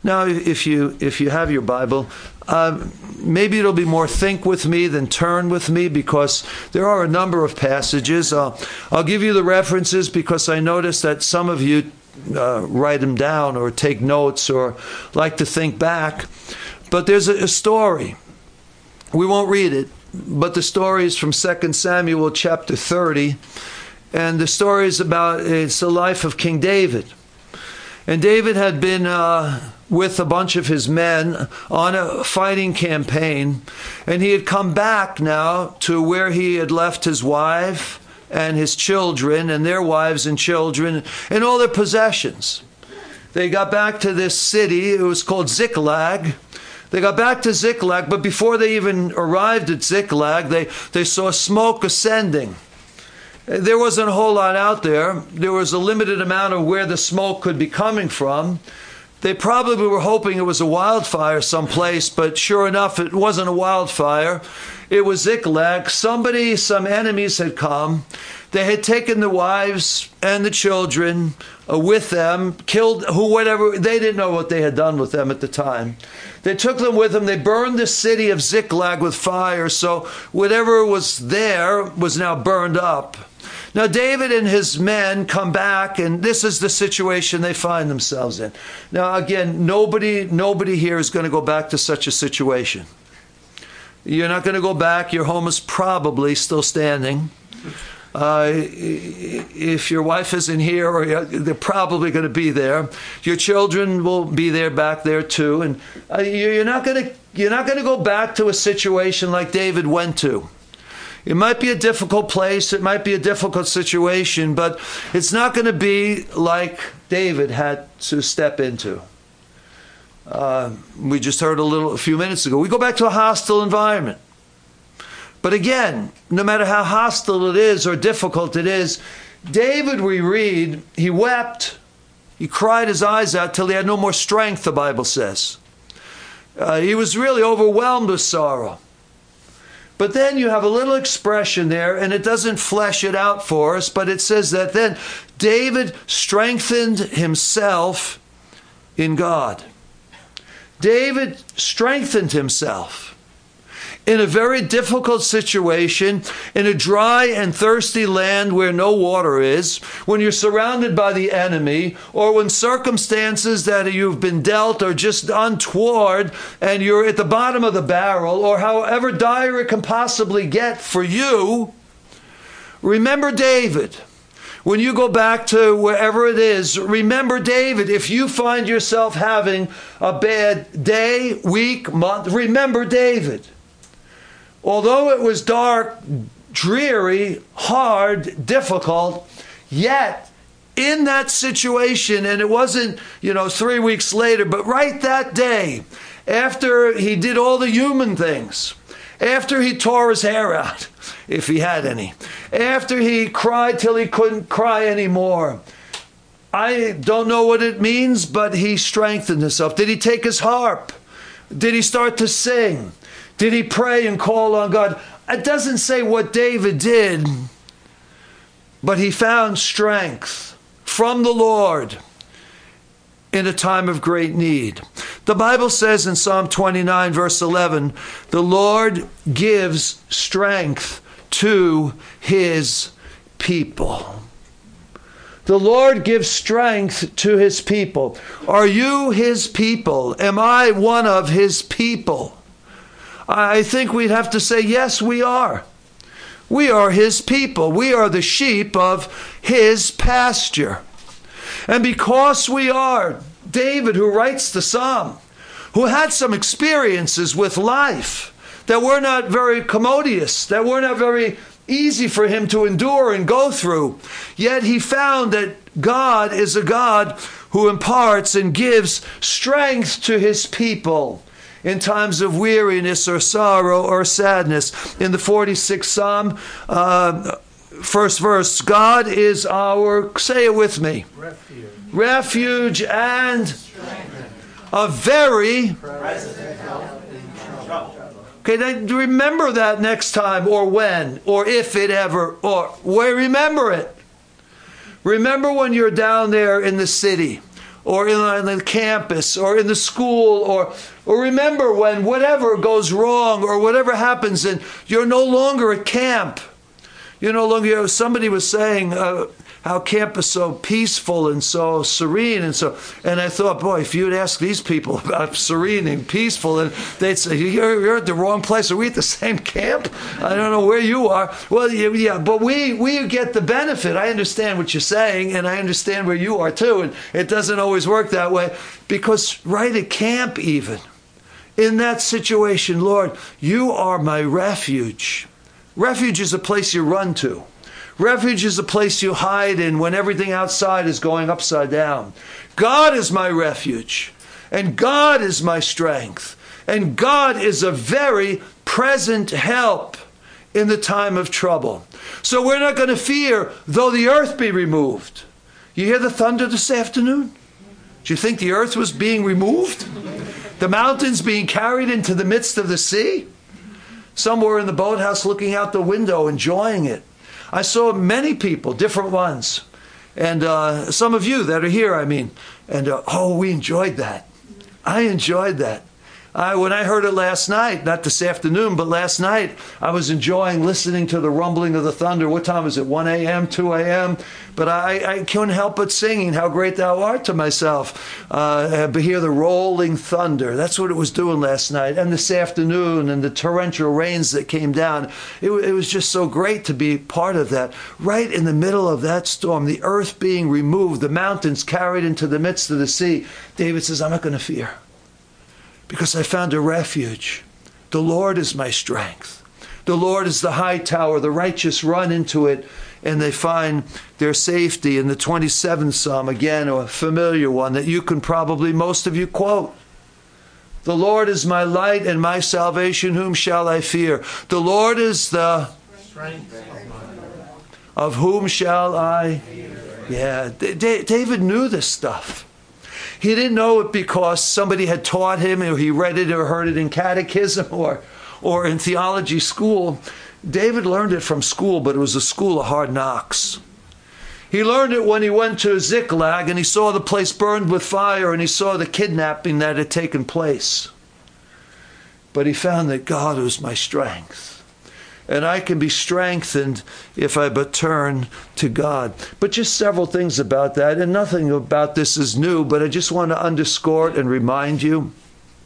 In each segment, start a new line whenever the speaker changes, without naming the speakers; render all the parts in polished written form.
Now, if you have your Bible, maybe it'll be more think with me than turn with me, because there are a number of passages. I'll give you the references because I notice that some of you write them down or take notes or like to think back. But there's a story. We won't read it, but the story is from 2 Samuel chapter 30. And the story is it's the life of King David. And David had been with a bunch of his men on a fighting campaign. And he had come back now to where he had left his wife and his children and their wives and children and all their possessions. They got back to this city. It was called Ziklag. They got back to Ziklag, but before they even arrived at Ziklag, they saw smoke ascending. There wasn't a whole lot out there. There was a limited amount of where the smoke could be coming from. They probably were hoping it was a wildfire someplace, but sure enough, it wasn't a wildfire. It was Ziklag. Some enemies had come. They had taken the wives and the children with them, killed whatever. They didn't know what they had done with them at the time. They took them with them. They burned the city of Ziklag with fire. So whatever was there was now burned up. Now, David and his men come back, and this is the situation they find themselves in. Now, again, nobody here is going to go back to such a situation. You're not going to go back. Your home is probably still standing. If your wife isn't here, or they're probably going to be there. Your children will be there, back there too. And you're not going to go back to a situation like David went to. It might be a difficult place. It might be a difficult situation, but it's not going to be like David had to step into. We just heard a few minutes ago. We go back to a hostile environment. But again, no matter how hostile it is or difficult it is, David, we read, he wept. He cried his eyes out till he had no more strength, the Bible says. He was really overwhelmed with sorrow. But then you have a little expression there, and it doesn't flesh it out for us, but it says that then David strengthened himself in God. David strengthened himself in a very difficult situation, in a dry and thirsty land where no water is, when you're surrounded by the enemy, or when circumstances that you've been dealt are just untoward and you're at the bottom of the barrel, or however dire it can possibly get for you. Remember David. When you go back to wherever it is, remember David. If you find yourself having a bad day, week, month, remember David. Although it was dark, dreary, hard, difficult, yet in that situation, and it wasn't, 3 weeks later, but right that day, after he did all the human things, after he tore his hair out, if he had any, after he cried till he couldn't cry anymore, I don't know what it means, but he strengthened himself. Did he take his harp? Did he start to sing? Did he pray and call on God? It doesn't say what David did, but he found strength from the Lord in a time of great need. The Bible says in Psalm 29, verse 11, the Lord gives strength to his people. The Lord gives strength to his people. Are you his people? Am I one of his people? I think we'd have to say, yes, we are. We are his people. We are the sheep of his pasture. And because we are, David, who writes the psalm, who had some experiences with life that were not very commodious, that were not very easy for him to endure and go through, yet he found that God is a God who imparts and gives strength to his people in times of weariness or sorrow or sadness. In the 46th Psalm, first verse, God is our, say it with me, refuge and a very present help in trouble. Okay, then remember that next time, or when, or if it ever, or where, remember it. Remember when you're down there in the city, or in the campus, or in the school, or remember when whatever goes wrong or whatever happens and you're no longer at camp. You're no longer, somebody was saying how camp is so peaceful and so serene and I thought, boy, if you'd ask these people about serene and peaceful, and they'd say, you're at the wrong place. Are we at the same camp? I don't know where you are. Well, yeah, but we get the benefit. I understand what you're saying, and I understand where you are too, and it doesn't always work that way, because right at camp even, in that situation, Lord, you are my refuge. Refuge is a place you run to. Refuge is a place you hide in when everything outside is going upside down. God is my refuge, and God is my strength, and God is a very present help in the time of trouble. So we're not going to fear, though the earth be removed. You hear the thunder this afternoon? Do you think the earth was being removed? The mountains being carried into the midst of the sea? Some were in the boathouse looking out the window, enjoying it. I saw many people, different ones. And some of you that are here, I mean. And we enjoyed that. I enjoyed that. When I heard it last night, not this afternoon, but last night, I was enjoying listening to the rumbling of the thunder. What time was it? 1 a.m., 2 a.m.? But I couldn't help but singing, "How Great Thou Art" to myself. Hear the rolling thunder. That's what it was doing last night. And this afternoon, and the torrential rains that came down. It was just so great to be part of that. Right in the middle of that storm, the earth being removed, the mountains carried into the midst of the sea. David says, I'm not going to fear, because I found a refuge. The Lord is my strength. The Lord is the high tower. The righteous run into it, and they find their safety. In the 27th Psalm, again, a familiar one that you can probably, most of you, quote. The Lord is my light and my salvation. Whom shall I fear? The Lord is the strength of whom shall I fear? Yeah, David knew this stuff. He didn't know it because somebody had taught him, or he read it or heard it in catechism or in theology school. David learned it from school, but it was a school of hard knocks. He learned it when he went to Ziklag and he saw the place burned with fire and he saw the kidnapping that had taken place. But he found that God was my strength. And I can be strengthened if I but turn to God. But just several things about that, and nothing about this is new, but I just want to underscore it and remind you.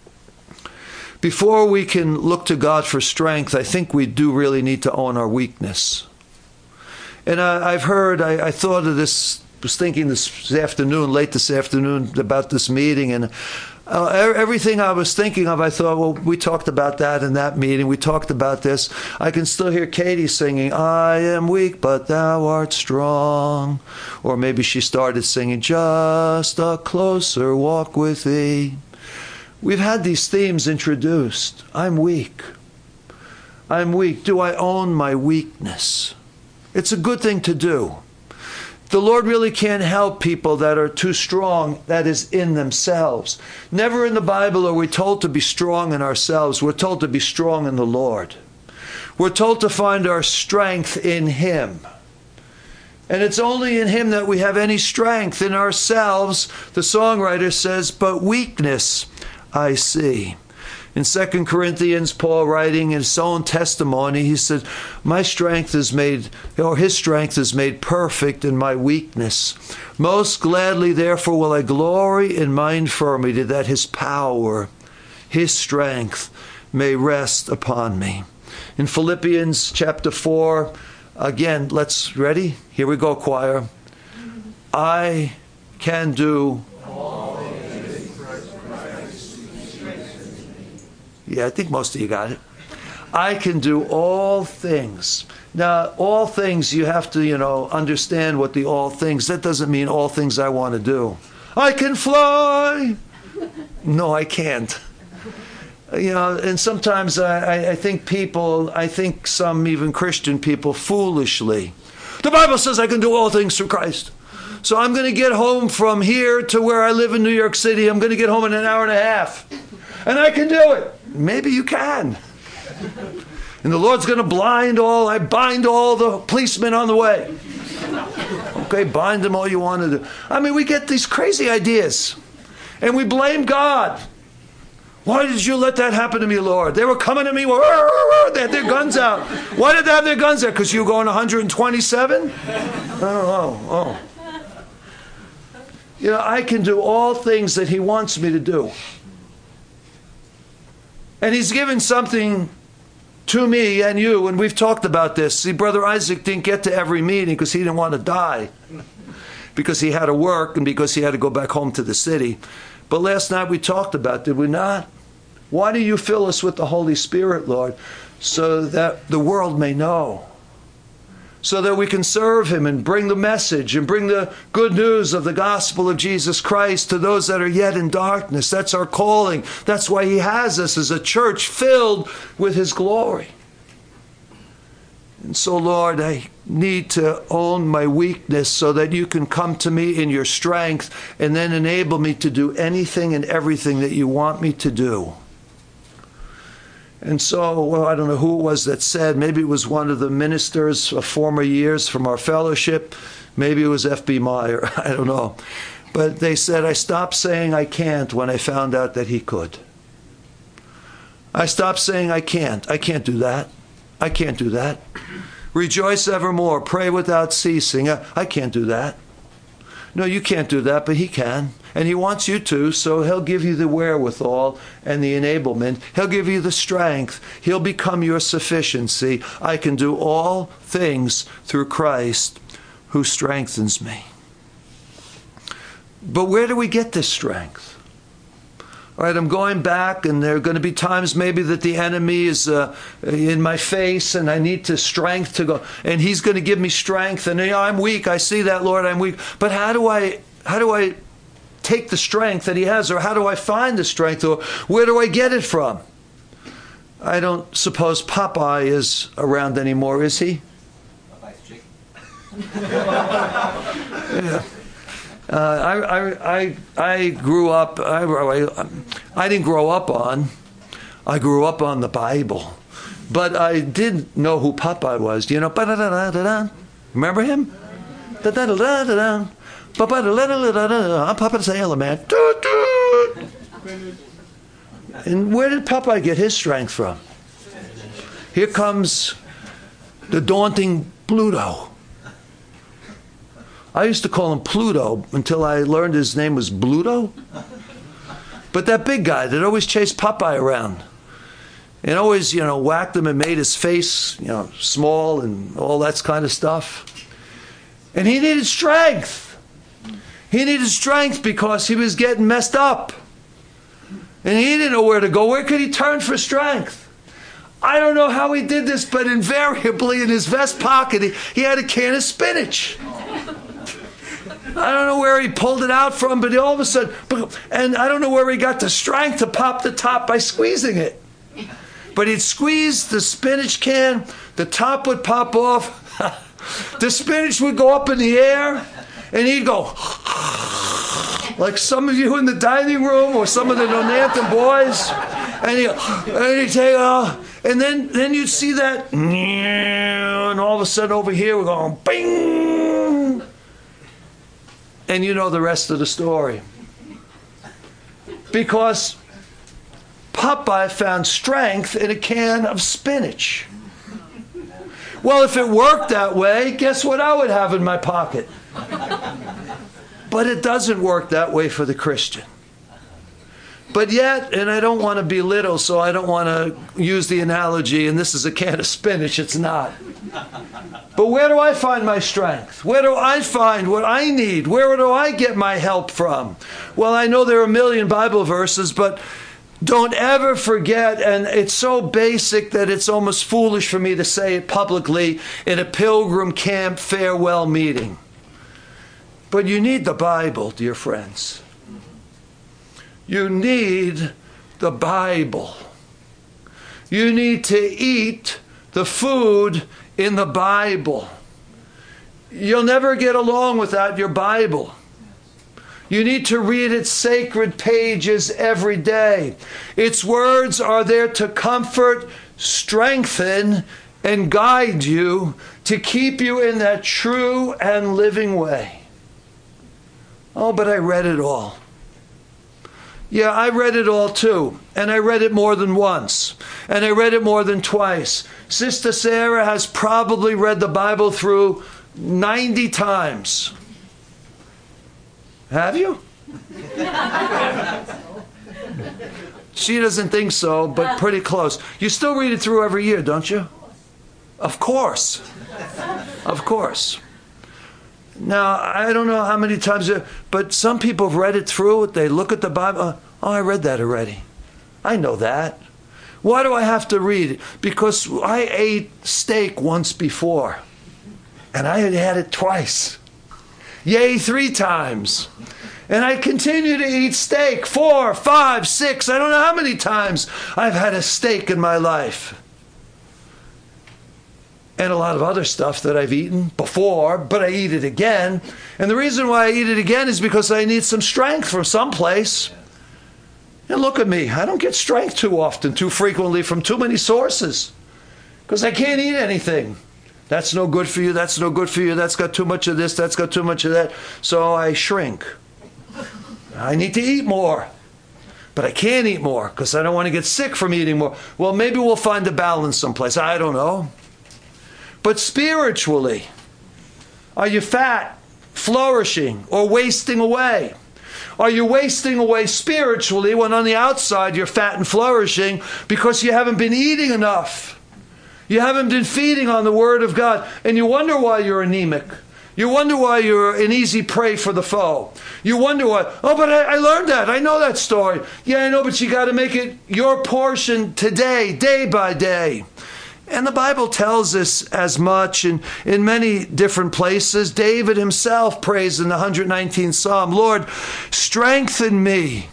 Before we can look to God for strength, I think we do really need to own our weakness. And I've heard, I thought of this, was thinking this afternoon, late this afternoon, about this meeting, and everything I was thinking of, I thought, well, we talked about that in that meeting. We talked about this. I can still hear Katie singing, I am weak, but thou art strong. Or maybe she started singing, just a closer walk with thee. We've had these themes introduced. I'm weak. I'm weak. Do I own my weakness? It's a good thing to do. The Lord really can't help people that are too strong, that is, in themselves. Never in the Bible are we told to be strong in ourselves. We're told to be strong in the Lord. We're told to find our strength in Him. And it's only in Him that we have any strength. In ourselves, the songwriter says, but weakness I see. In 2 Corinthians, Paul writing in his own testimony, he said, my strength is made, or His strength is made perfect in my weakness. Most gladly, therefore, will I glory in my infirmity, that His power, His strength may rest upon me. In Philippians chapter 4, again, let's, ready? Here we go, choir. I can do all things. Yeah, I think most of you got it. I can do all things. Now, all things, you have to, understand what the all things, that doesn't mean all things I want to do. I can fly. No, I can't. And sometimes I think some even Christian people foolishly. The Bible says I can do all things through Christ. So I'm going to get home from here to where I live in New York City. I'm going to get home in an hour and a half. And I can do it. Maybe you can. And the Lord's going to bind all the policemen on the way. Okay, bind them all you want to do. I mean, we get these crazy ideas. And we blame God. Why did you let that happen to me, Lord? They were coming to me. They had their guns out. Why did they have their guns out? Because you were going 127? Oh. You know, I can do all things that he wants me to do. And he's given something to me and you, and we've talked about this. See, Brother Isaac didn't get to every meeting because he didn't want to die, because he had to work and because he had to go back home to the city. But last night we talked about, did we not? Why do you fill us with the Holy Spirit, Lord? So that the world may know. So that we can serve him and bring the message and bring the good news of the gospel of Jesus Christ to those that are yet in darkness. That's our calling. That's why he has us as a church filled with his glory. And so, Lord, I need to own my weakness so that you can come to me in your strength and then enable me to do anything and everything that you want me to do. And so, well, I don't know who it was that said, maybe it was one of the ministers of former years from our fellowship, maybe it was F.B. Meyer, I don't know. But they said, I stopped saying I can't when I found out that he could. I stopped saying I can't do that. I can't do that. Rejoice evermore, pray without ceasing. I can't do that. No, you can't do that, but he can. And he wants you to, so he'll give you the wherewithal and the enablement. He'll give you the strength. He'll become your sufficiency. I can do all things through Christ who strengthens me. But where do we get this strength? All right, I'm going back, and there are going to be times maybe that the enemy is in my face, and I need strength to go. And he's going to give me strength, and I'm weak. I see that, Lord, I'm weak. But how do I take the strength that he has, or how do I find the strength, or where do I get it from? I don't suppose Popeye is around anymore, is he?
Popeye's chicken.
Yeah. I grew up, I didn't grow up on, I grew up on the Bible. But I did know who Popeye was. You know, remember him? I'm Popeye the Sailor Man. And where did Popeye get his strength from? Here comes the daunting Pluto. I used to call him Pluto until I learned his name was Bluto. But that big guy that always chased Popeye around and always, whacked him and made his face, small and all that kind of stuff. And he needed strength. He needed strength because he was getting messed up. And he didn't know where to go. Where could he turn for strength? I don't know how he did this, but invariably in his vest pocket, he had a can of spinach. I don't know where he pulled it out from, but all of a sudden, and I don't know where he got the strength to pop the top by squeezing it. But he'd squeeze the spinach can, the top would pop off, the spinach would go up in the air, and he'd go, like some of you in the dining room or some of the Nonanthan boys, and he'd take off, and then you'd see that, and all of a sudden over here we're going, bing! And you know the rest of the story. Because Popeye found strength in a can of spinach. Well, if it worked that way, guess what I would have in my pocket? But it doesn't work that way for the Christian. But yet, and I don't want to belittle, so I don't want to use the analogy, and this is a can of spinach, it's not. But where do I find my strength? Where do I find what I need? Where do I get my help from? Well, I know there are a million Bible verses, but don't ever forget, and it's so basic that it's almost foolish for me to say it publicly in a pilgrim camp farewell meeting. But you need the Bible, dear friends. You need the Bible. You need to eat the food in the Bible. You'll never get along without your Bible. You need to read its sacred pages every day. Its words are there to comfort, strengthen, and guide you to keep you in that true and living way. Oh, but I read it all. Yeah, I read it all too. And I read it more than once. And I read it more than twice. Sister Sarah has probably read the Bible through 90 times. Have you? She doesn't think so, but pretty close. You still read it through every year, don't you? Of course. Of course. Now, I don't know how many times, but some people have read it through. They look at the Bible. Oh, I read that already. I know that. Why do I have to read it? Because I ate steak once before. And I had had it twice. Yea, 3 times. And I continue to eat steak 4, 5, 6. I don't know how many times I've had a steak in my life. And a lot of other stuff that I've eaten before, but I eat it again. And the reason why I eat it again is because I need some strength from someplace. And look at me. I don't get strength too often, too frequently, from too many sources. Because I can't eat anything. That's no good for you. That's no good for you. That's got too much of this. That's got too much of that. So I shrink. I need to eat more. But I can't eat more because I don't want to get sick from eating more. Well, maybe we'll find a balance someplace. I don't know. But spiritually, are you fat, flourishing, or wasting away? Are you wasting away spiritually when on the outside you're fat and flourishing because you haven't been eating enough? You haven't been feeding on the Word of God, and you wonder why you're anemic. You wonder why you're an easy prey for the foe. You wonder why, oh, but I learned that. I know that story. Yeah, I know, but you got to make it your portion today, day by day. And the Bible tells us as much in many different places. David himself prays in the 119th Psalm, Lord, strengthen me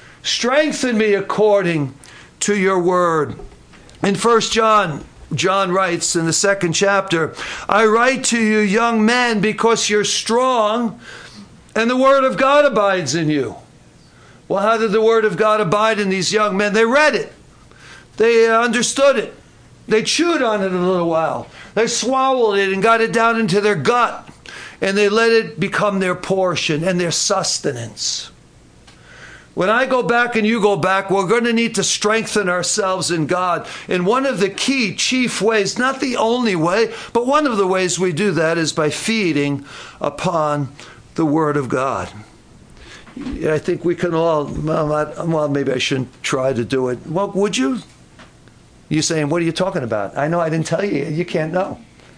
according to your word. In 1 John, John writes in the 2nd chapter, I write to you, young men, because you're strong and the word of God abides in you. Well, how did the word of God abide in these young men? They read it. They understood it. They chewed on it a little while. They swallowed it and got it down into their gut. And they let it become their portion and their sustenance. When I go back and you go back, we're going to need to strengthen ourselves in God. And one of the key, chief ways, not the only way, but one of the ways we do that is by feeding upon the Word of God. I think we can all, well, maybe I shouldn't try to do it. Well, would you? You're saying, what are you talking about? I know I didn't tell you. You can't know.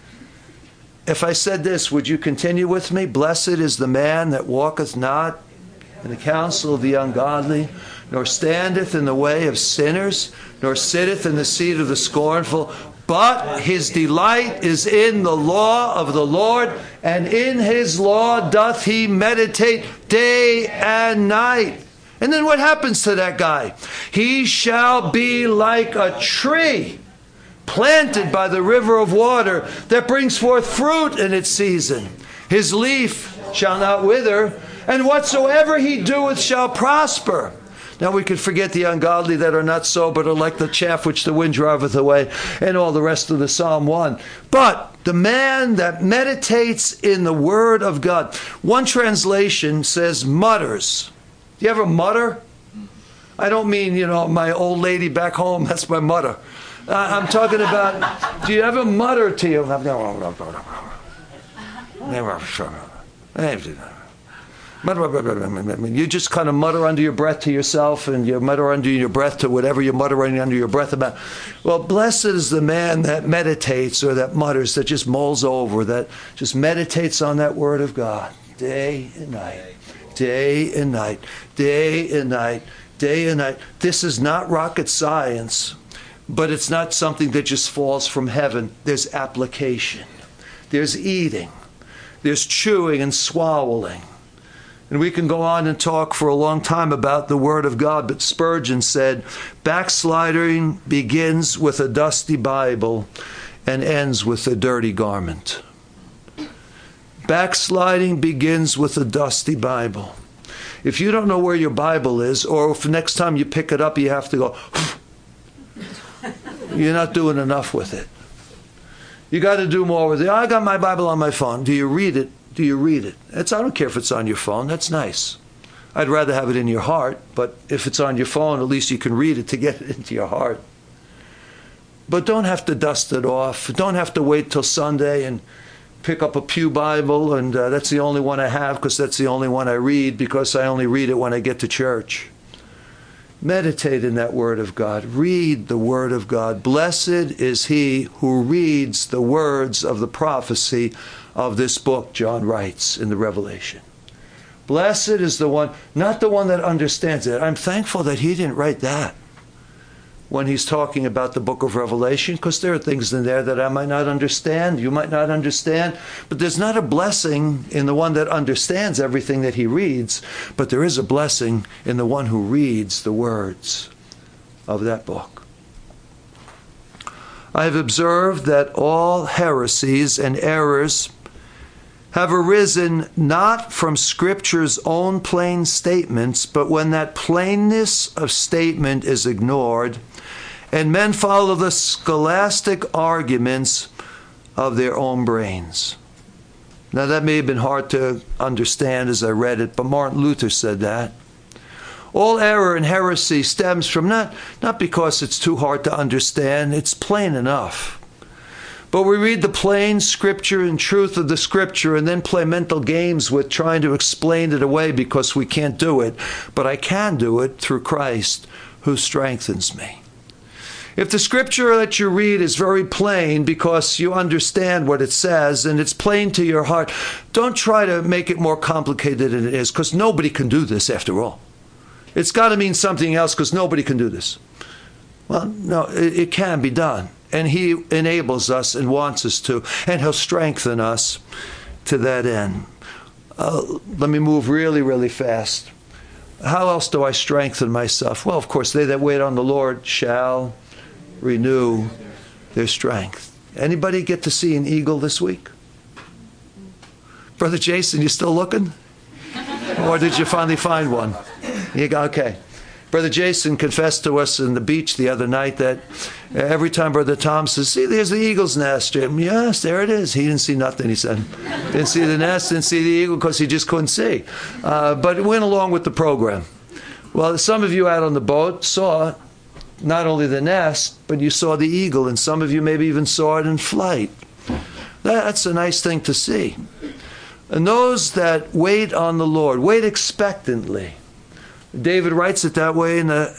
If I said this, would you continue with me? Blessed is the man that walketh not in the counsel of the ungodly, nor standeth in the way of sinners, nor sitteth in the seat of the scornful. But his delight is in the law of the Lord, and in his law doth he meditate day and night. And then what happens to that guy? He shall be like a tree planted by the river of water that brings forth fruit in its season. His leaf shall not wither, and whatsoever he doeth shall prosper. Now we could forget the ungodly that are not so, but are like the chaff which the wind driveth away, and all the rest of the Psalm 1. But the man that meditates in the Word of God, one translation says mutters. Do you ever mutter? I don't mean, my old lady back home. That's my mutter. I'm talking about, do you ever mutter to you? You just kind of mutter under your breath to yourself, and you mutter under your breath to whatever you're muttering under your breath about. Well, blessed is the man that meditates, or that mutters, that just mulls over, that just meditates on that Word of God day and night. Day and night, day and night, day and night. This is not rocket science, but it's not something that just falls from heaven. There's application. There's eating. There's chewing and swallowing. And we can go on and talk for a long time about the Word of God, but Spurgeon said, backsliding begins with a dusty Bible and ends with a dirty garment. Backsliding begins with a dusty Bible. If you don't know where your Bible is, or if next time you pick it up, you have to go, you're not doing enough with it. You got to do more with it. I got my Bible on my phone. Do you read it? Do you read it? I don't care if it's on your phone. That's nice. I'd rather have it in your heart, but if it's on your phone, at least you can read it to get it into your heart. But don't have to dust it off. Don't have to wait till Sunday and pick up a Pew Bible, and that's the only one I have because that's the only one I read because I only read it when I get to church. Meditate in that Word of God. Read the Word of God. Blessed is he who reads the words of the prophecy of this book, John writes in the Revelation. Blessed is the one, not the one that understands it. I'm thankful that he didn't write that when he's talking about the book of Revelation, because there are things in there that I might not understand, you might not understand, but there's not a blessing in the one that understands everything that he reads, but there is a blessing in the one who reads the words of that book. I have observed that all heresies and errors have arisen not from Scripture's own plain statements, but when that plainness of statement is ignored, and men follow the scholastic arguments of their own brains. Now that may have been hard to understand as I read it, but Martin Luther said that. All error and heresy stems from not because it's too hard to understand, it's plain enough. But we read the plain Scripture and truth of the Scripture and then play mental games with trying to explain it away because we can't do it. But I can do it through Christ who strengthens me. If the Scripture that you read is very plain because you understand what it says and it's plain to your heart, don't try to make it more complicated than it is, because nobody can do this after all. It's got to mean something else because nobody can do this. Well, no, it can be done. And he enables us and wants us to, and he'll strengthen us to that end. Let me move really, really fast. How else do I strengthen myself? Well, of course, they that wait on the Lord shall renew their strength. Anybody get to see an eagle this week? Brother Jason, you still looking? Or did you finally find one? You go, okay. Brother Jason confessed to us in the beach the other night that every time Brother Tom says, see, there's the eagle's nest, Jim. Yes, there it is. He didn't see nothing, he said. Didn't see the nest, didn't see the eagle because he just couldn't see. But it went along with the program. Well, some of you out on the boat saw not only the nest, but you saw the eagle, and some of you maybe even saw it in flight. That's a nice thing to see. And those that wait on the Lord, wait expectantly. David writes it that way in the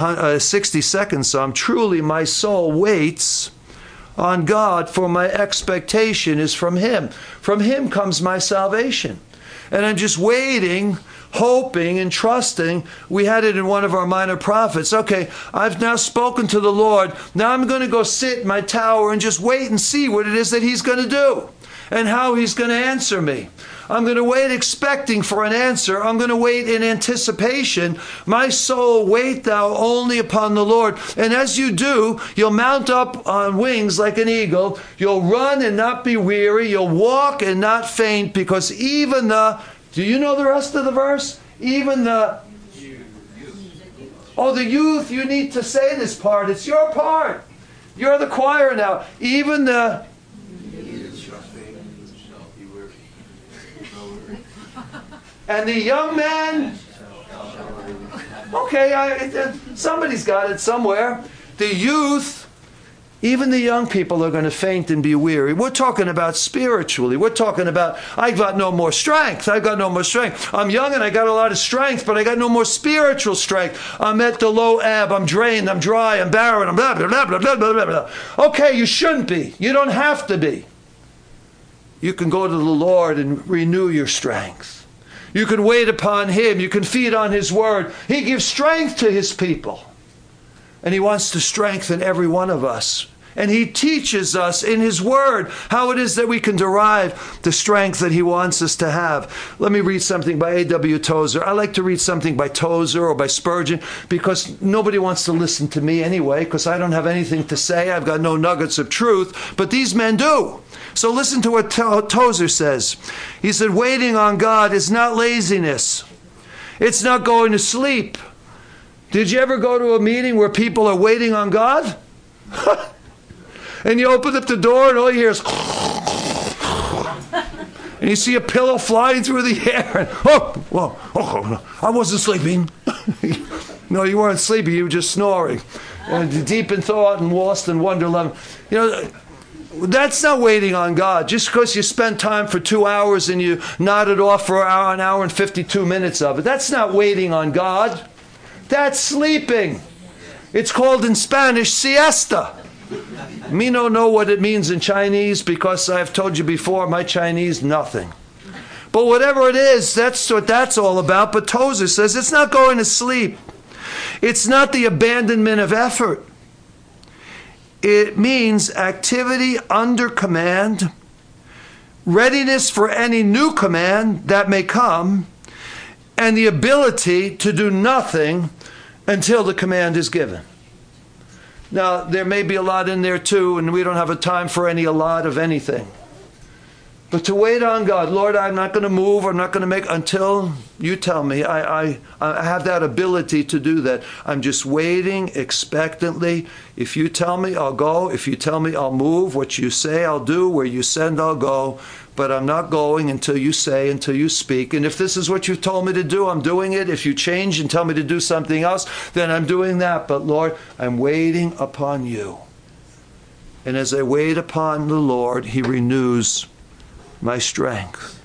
62nd Psalm. Truly my soul waits on God, for my expectation is from him. From him comes my salvation. And I'm just waiting, hoping and trusting. We had it in one of our minor prophets. Okay, I've now spoken to the Lord. Now I'm going to go sit in my tower and just wait and see what it is that he's going to do and how he's going to answer me. I'm going to wait expecting for an answer. I'm going to wait in anticipation. My soul, wait thou only upon the Lord. And as you do, you'll mount up on wings like an eagle. You'll run and not be weary. You'll walk and not faint, because even the, do you know the rest of the verse? Even the, oh, the youth, you need to say this part. It's your part. You're the choir now. Even the, and the young man, okay, somebody's got it somewhere. The youth, even the young people are going to faint and be weary. We're talking about spiritually. We're talking about, I've got no more strength. I've got no more strength. I'm young and I got a lot of strength, but I got no more spiritual strength. I'm at the low ebb. I'm drained. I'm dry. I'm barren. I'm blah, blah, blah, blah, blah, blah, blah. Okay, you shouldn't be. You don't have to be. You can go to the Lord and renew your strength. You can wait upon him. You can feed on his word. He gives strength to his people. And he wants to strengthen every one of us. And he teaches us in his word how it is that we can derive the strength that he wants us to have. Let me read something by A.W. Tozer. I like to read something by Tozer or by Spurgeon because nobody wants to listen to me anyway, because I don't have anything to say. I've got no nuggets of truth, but these men do. So listen to what Tozer says. He said, waiting on God is not laziness. It's not going to sleep. Did you ever go to a meeting where people are waiting on God? And you open up the door and all you hear is and you see a pillow flying through the air. And, I wasn't sleeping. No, you weren't sleeping. You were just snoring. Deep in thought and lost in wonderland. You know, that's not waiting on God. Just because you spent time for 2 hours and you nodded off for an hour and 52 minutes of it, that's not waiting on God. That's sleeping. It's called in Spanish siesta. Me don't know what it means in Chinese because I've told you before, my Chinese, nothing. But whatever it is, that's what that's all about. But Tozer says it's not going to sleep. It's not the abandonment of effort. It means activity under command, readiness for any new command that may come, and the ability to do nothing until the command is given. Now, there may be a lot in there too, and we don't have a time for a lot of anything. But to wait on God, Lord, I'm not going to move, I'm not going to make, until you tell me. I have that ability to do that. I'm just waiting expectantly. If you tell me, I'll go. If you tell me, I'll move. What you say, I'll do. Where you send, I'll go. But I'm not going until you say, until you speak. And if this is what you've told me to do, I'm doing it. If you change and tell me to do something else, then I'm doing that. But Lord, I'm waiting upon you. And as I wait upon the Lord, he renews my strength.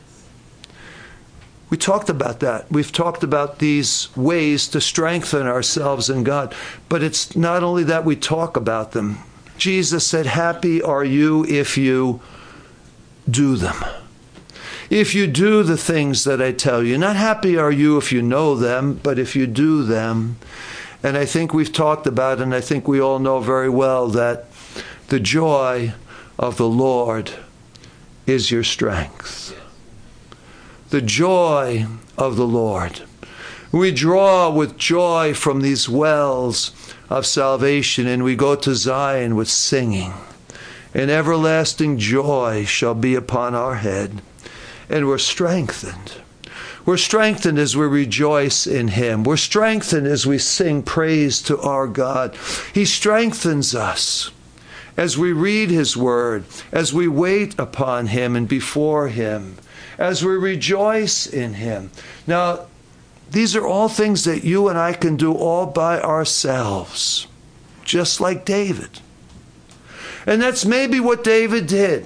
We talked about that. We've talked about these ways to strengthen ourselves in God. But it's not only that we talk about them. Jesus said, happy are you if you do them. If you do the things that I tell you. Not happy are you if you know them, but if you do them. And I think we've talked about, and I think we all know very well, that the joy of the Lord is your strength. The joy of the Lord. We draw with joy from these wells of salvation, and we go to Zion with singing. And everlasting joy shall be upon our head. And we're strengthened. We're strengthened as we rejoice in him. We're strengthened as we sing praise to our God. He strengthens us as we read his word, as we wait upon him and before him, as we rejoice in him. Now, these are all things that you and I can do all by ourselves, just like David. And that's maybe what David did.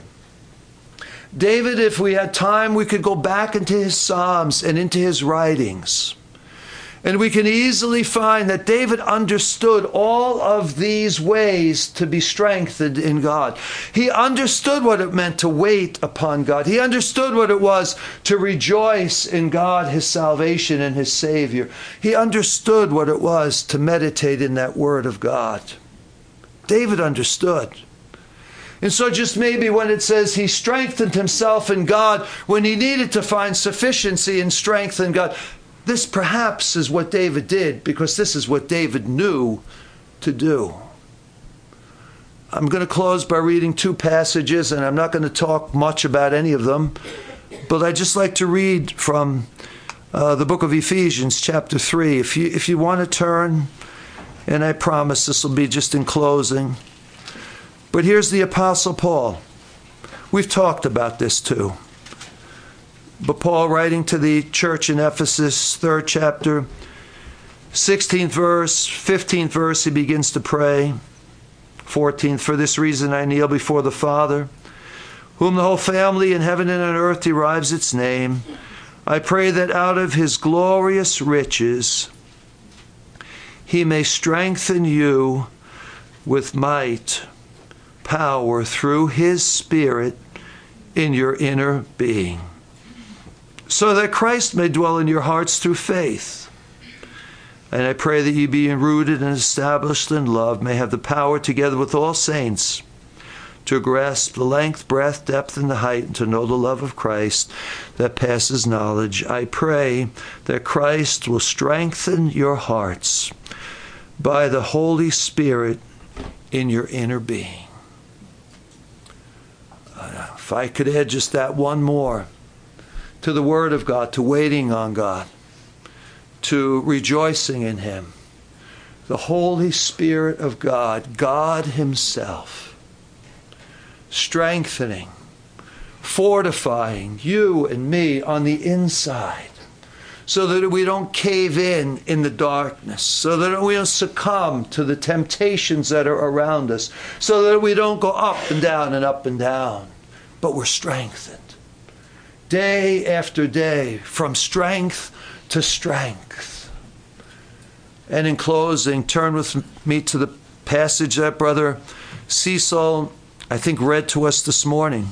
David, if we had time, we could go back into his Psalms and into his writings. And we can easily find that David understood all of these ways to be strengthened in God. He understood what it meant to wait upon God. He understood what it was to rejoice in God, his salvation and his Savior. He understood what it was to meditate in that word of God. David understood. And so just maybe when it says he strengthened himself in God, when he needed to find sufficiency and strength in God, this perhaps is what David did, because this is what David knew to do. I'm going to close by reading two passages, and I'm not going to talk much about any of them, but I'd just like to read from the book of Ephesians, chapter 3. If you want to turn, and I promise this will be just in closing. But here's the Apostle Paul. We've talked about this too. But Paul, writing to the church in Ephesus, 3rd chapter, 16th verse, 15th verse, he begins to pray. 14th, for this reason I kneel before the Father, whom the whole family in heaven and on earth derives its name. I pray that out of his glorious riches he may strengthen you with might, power through his Spirit in your inner being, so that Christ may dwell in your hearts through faith. And I pray that ye, being rooted and established in love, may have the power, together with all saints, to grasp the length, breadth, depth, and the height, and to know the love of Christ that passes knowledge. I pray that Christ will strengthen your hearts by the Holy Spirit in your inner being. If I could add just that one more to the Word of God, to waiting on God, to rejoicing in him. The Holy Spirit of God, God himself, strengthening, fortifying you and me on the inside, so that we don't cave in the darkness, so that we don't succumb to the temptations that are around us, so that we don't go up and down, but we're strengthened. Day after day, from strength to strength. And in closing, turn with me to the passage that Brother Cecil, I think, read to us this morning.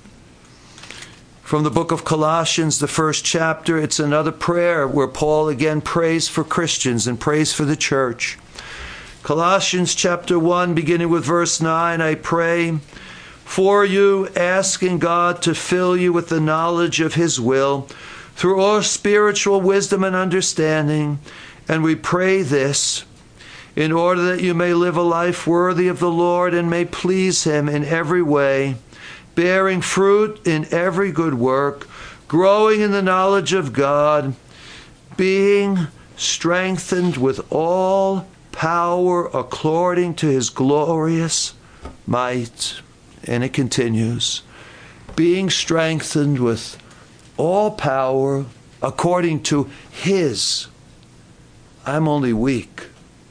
From the book of Colossians, the first chapter, it's another prayer where Paul again prays for Christians and prays for the church. Colossians chapter 1, beginning with verse 9, I pray for you, asking God to fill you with the knowledge of His will through all spiritual wisdom and understanding. And we pray this in order that you may live a life worthy of the Lord and may please Him in every way, bearing fruit in every good work, growing in the knowledge of God, being strengthened with all power according to His glorious might. And it continues, being strengthened with all power according to His, I'm only weak,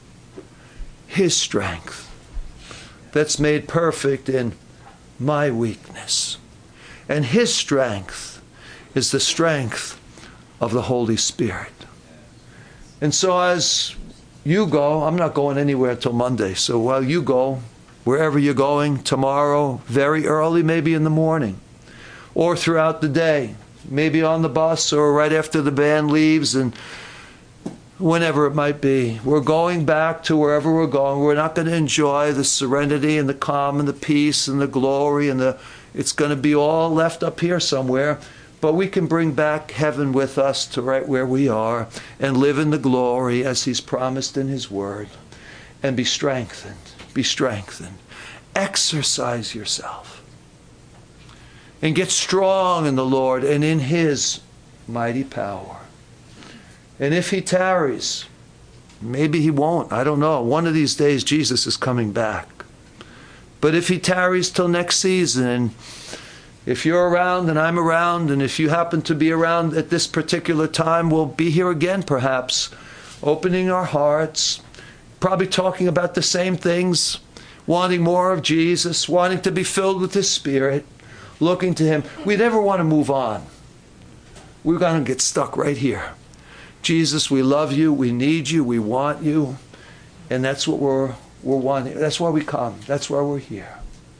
His strength that's made perfect in my weakness. And His strength is the strength of the Holy Spirit. And so as you go, I'm not going anywhere till Monday, so while you go, wherever you're going, tomorrow, very early, maybe in the morning, or throughout the day, maybe on the bus or right after the band leaves, and whenever it might be, we're going back to wherever we're going. We're not going to enjoy the serenity and the calm and the peace and the glory and it's going to be all left up here somewhere. But we can bring back heaven with us to right where we are and live in the glory as He's promised in His word, and be strengthened. Be strengthened. Exercise yourself and get strong in the Lord and in His mighty power. And if He tarries, maybe He won't, I don't know. One of these days Jesus is coming back. But if He tarries till next season, and if you're around and I'm around, and if you happen to be around at this particular time, we'll be here again perhaps, opening our hearts, probably talking about the same things, wanting more of Jesus, wanting to be filled with His Spirit, looking to Him. We never want to move on. We're going to get stuck right here. Jesus, we love you, we need you, we want you, and that's what we're wanting. That's why we come. That's why we're here.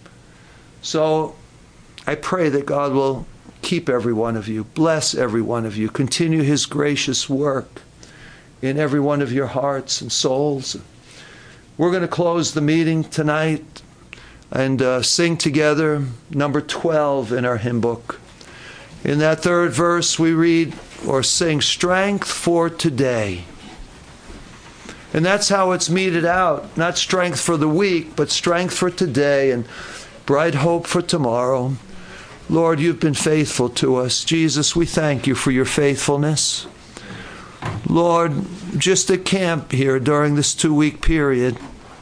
So I pray that God will keep every one of you, bless every one of you, continue His gracious work in every one of your hearts and souls. We're going to close the meeting tonight and sing together number 12 in our hymn book. In that third verse we read or sing, strength for today. And that's how it's meted out. Not strength for the week, but strength for today and bright hope for tomorrow. Lord, you've been faithful to us. Jesus, we thank you for your faithfulness. Lord, just at camp here during this 2-week period,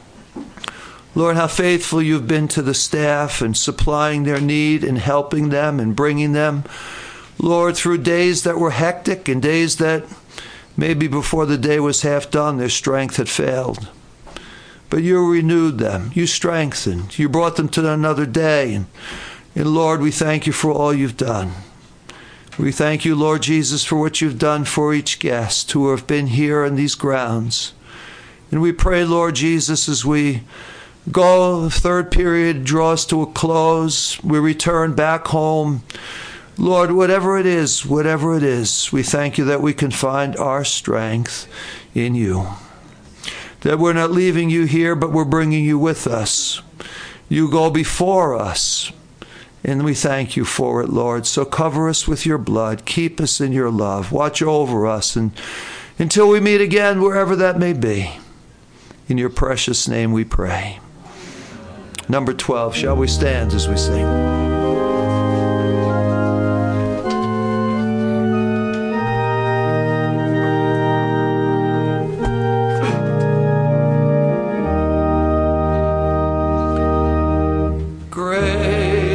Lord, how faithful you've been to the staff and supplying their need and helping them and bringing them. Lord, through days that were hectic and days that maybe before the day was half done, their strength had failed. But you renewed them. You strengthened. You brought them to another day. And Lord, we thank you for all you've done. We thank you, Lord Jesus, for what you've done for each guest who have been here on these grounds. And we pray, Lord Jesus, as we go, the third period draws to a close, we return back home. Lord, whatever it is, we thank you that we can find our strength in you. That we're not leaving you here, but we're bringing you with us. You go before us. And we thank you for it, Lord. So cover us with your blood. Keep us in your love. Watch over us. And until we meet again, wherever that may be. In your precious name we pray. Number 12. Shall we stand as we sing? Great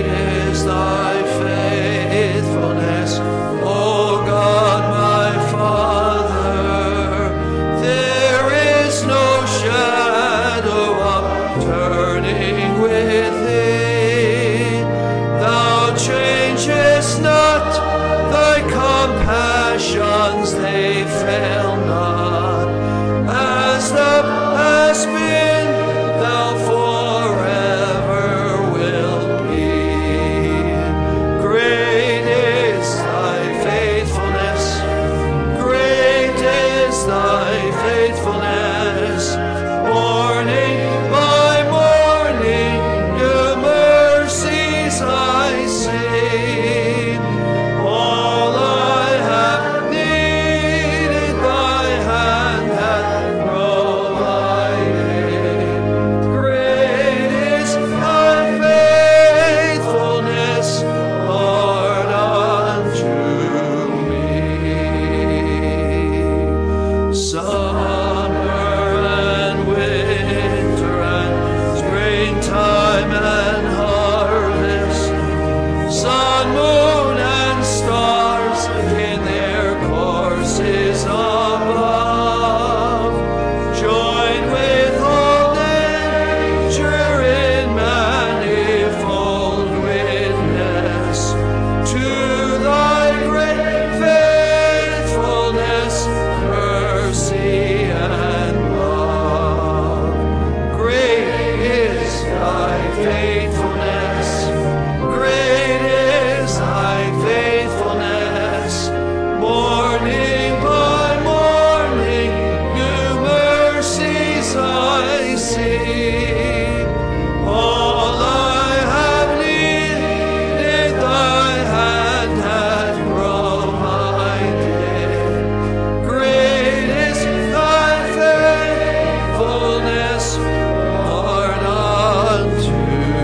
need. All I have needed, thy hand hath provided. Great is thy faithfulness, Lord, unto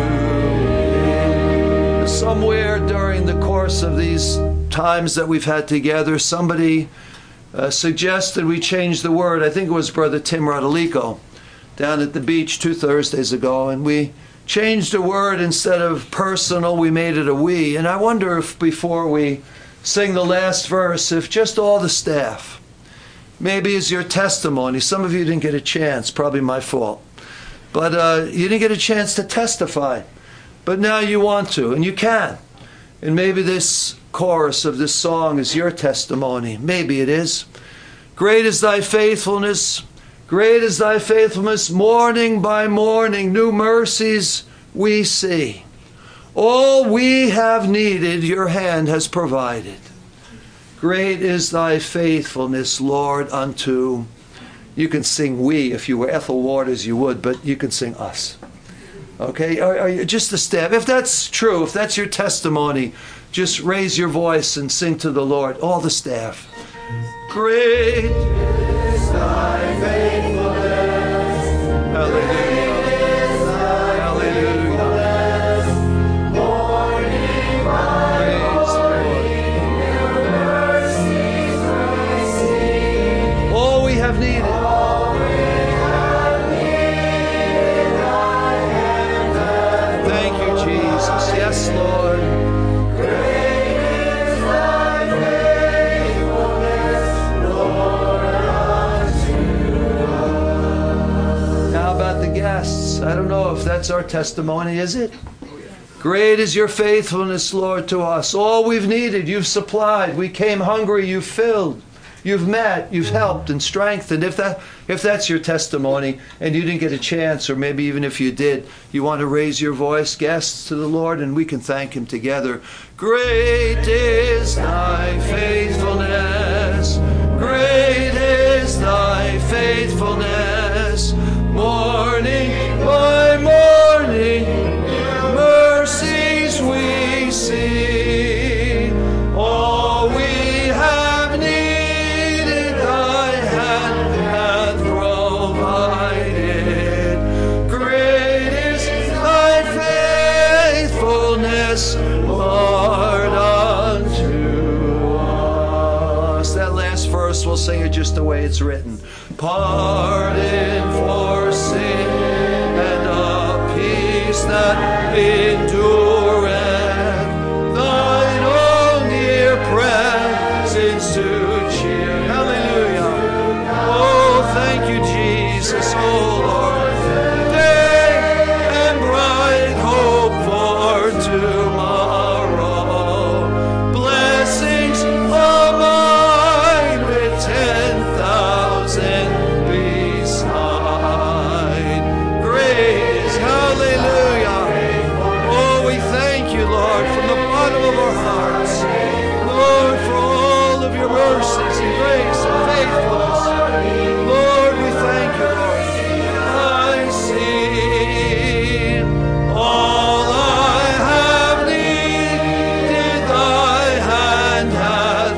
me. Somewhere during the course of these times that we've had together, somebody suggested we change the word. I think it was Brother Tim Rodolico down at the beach 2 Thursdays ago, and we changed the word. Instead of personal, we made it a we. And I wonder if before we sing the last verse, if just all the staff, maybe as your testimony, some of you didn't get a chance, probably my fault, but you didn't get a chance to testify, but now you want to, and you can. And maybe this chorus of this song is your testimony. Maybe it is. Great is thy faithfulness. Great is thy faithfulness. Morning by morning, new mercies we see. All we have needed, your hand has provided. Great is thy faithfulness, Lord, unto. You can sing we. If you were Ethel Waters, you would, but you can sing us. Okay, are you just a step? If that's true, if that's your testimony, just raise your voice and sing to the Lord. All the staff. Great is thy faithfulness. Hallelujah. Hallelujah. Morning by morning, new mercies I see. All we have needed. Yes, Lord. Great is thy faithfulness, Lord, unto us. How about the guests? I don't know if that's our testimony, is it? Great is your faithfulness, Lord, to us. All we've needed, you've supplied. We came hungry, you've filled. You've met, you've helped and strengthened. If that's your testimony and you didn't get a chance, or maybe even if you did, you want to raise your voice, guests, to the Lord, and we can thank him together. Great is thy faithfulness. Great is thy faithfulness. Morning by morning, mercies we see. All we have needed, thy hand hath provided. Great is thy faithfulness, Lord, unto us. That last verse, we'll sing it just the way it's written. Pardon for sin and a peace that endureth, thine own near presence to cheer. Hallelujah. Oh, thank you, Jesus. Oh, Lord. Day and bright hope for tomorrow. Blessings are mine with 10,000 beside. Grace, hallelujah. Oh, we thank you, Lord, from the bottom of our hearts, Lord, for all of your mercies and grace and faithfulness. Lord, we thank you, Lord. I see all I have needed, thy hand hath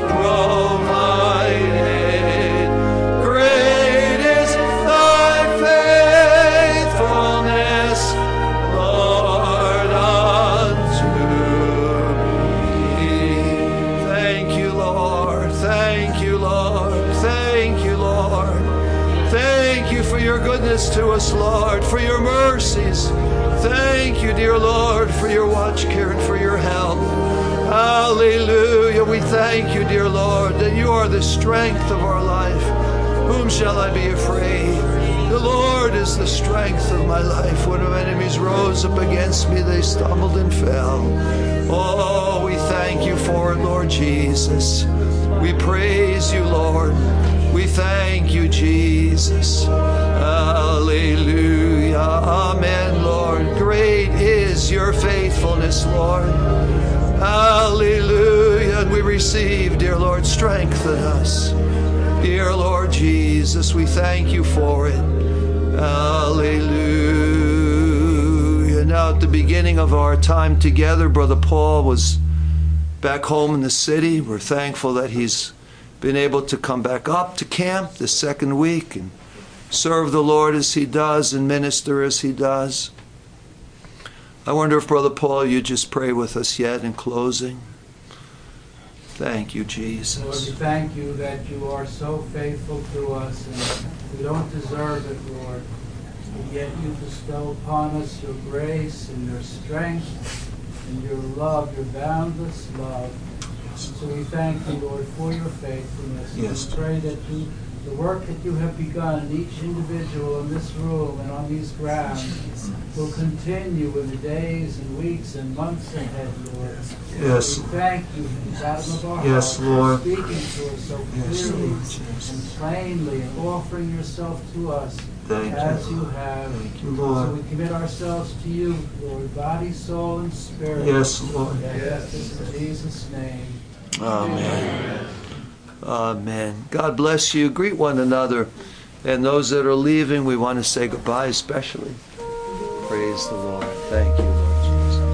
provided. Great is thy faithfulness, Lord, unto me. Thank you, Lord. Thank you, Lord. Thank you, Lord. Thank you for your goodness to us, Lord, for your mercies. Thank you, dear Lord, for your watch care and for your help. Hallelujah. We thank you, dear Lord, that you are the strength of our life. Whom shall I be afraid? The Lord is the strength of my life. When my enemies rose up against me, they stumbled and fell. Oh, we thank you for it, Lord Jesus. We praise you, Lord. We thank you, Jesus. Hallelujah. Amen, Lord. Great is your faithfulness, Lord. Hallelujah. And we receive, dear Lord, strengthen us. Dear Lord Jesus, we thank you for it. Hallelujah. Now at the beginning of our time together, Brother Paul was back home in the city. We're thankful that he's been able to come back up to camp the second week and serve the Lord as he does and minister as he does. I wonder if Brother Paul, you just pray with us yet in closing. Thank you, Jesus.
Lord, we thank you that you are so faithful to us, and we don't deserve it, Lord. And yet you bestow upon us your grace and your strength and your love, your boundless love. So we thank you, Lord, for your faithfulness.
Yes.
We pray that the work that you have begun in each individual in this room and on these grounds will continue in the days and weeks and months ahead, Lord.
Yes.
We thank you from the bottom of our
Yes,
hearts
Lord.
for speaking to us so clearly and plainly and offering yourself to us
Thank
as
you.
you have.
Thank you,
So
Lord.
we commit ourselves to you, Lord, body, soul, and spirit.
Yes, Lord.
Yes, in Jesus' name.
Amen. Amen. God bless you. Greet one another. And those that are leaving, we want to say goodbye especially. Praise the Lord. Thank you, Lord Jesus.